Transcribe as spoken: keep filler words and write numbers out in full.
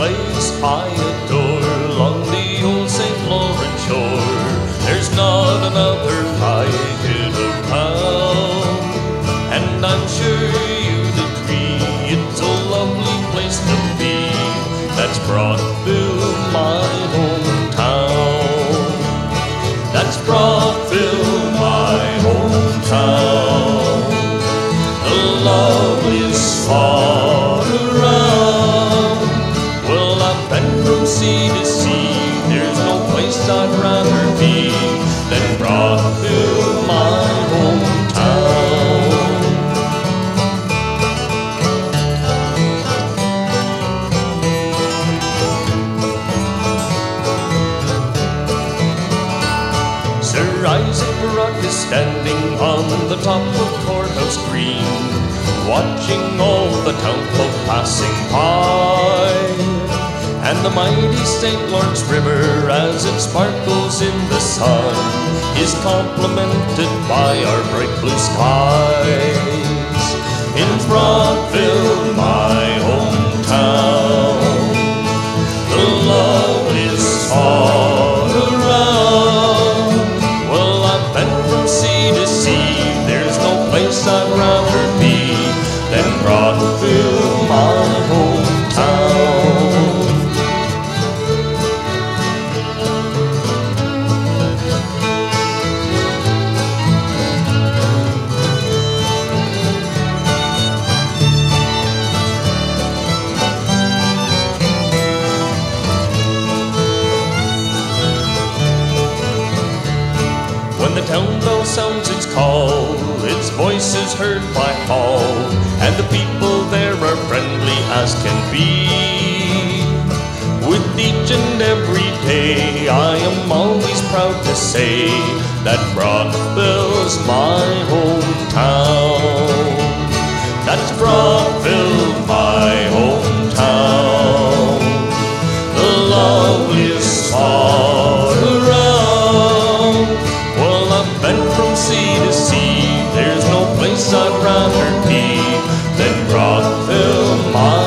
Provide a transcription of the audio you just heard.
place I adore along the old Saint Lawrence shore. There's not another like it around, and I'm sure you'd agree it's a lovely place to be. That's Brockville, my hometown. That's Brockville, my hometown. The loveliest far around. Well, I've been from sea to sea. There's no place I'd rather be than Brockville, my hometown. Sir Isaac Brock is standing on the top of Courthouse Green, watching all the townfolk passing by, and the mighty Saint Lawrence River as it sparkles in the sun is complemented by our bright blue skies. In Brockville, my hometown, the loveliest far around. Well, I've been from sea to sea. There's no place I'd rather be than Brockville, my hometown. When the town bell sounds its call, its voice is heard by all, and the people there are friendly as can be. With each and every day, I am always proud to say that Brockville's my hometown. That's Brockville, my hometown. The loveliest far around. Well, I've been from sea to sea. There's no place I'd rather be than Brockville, my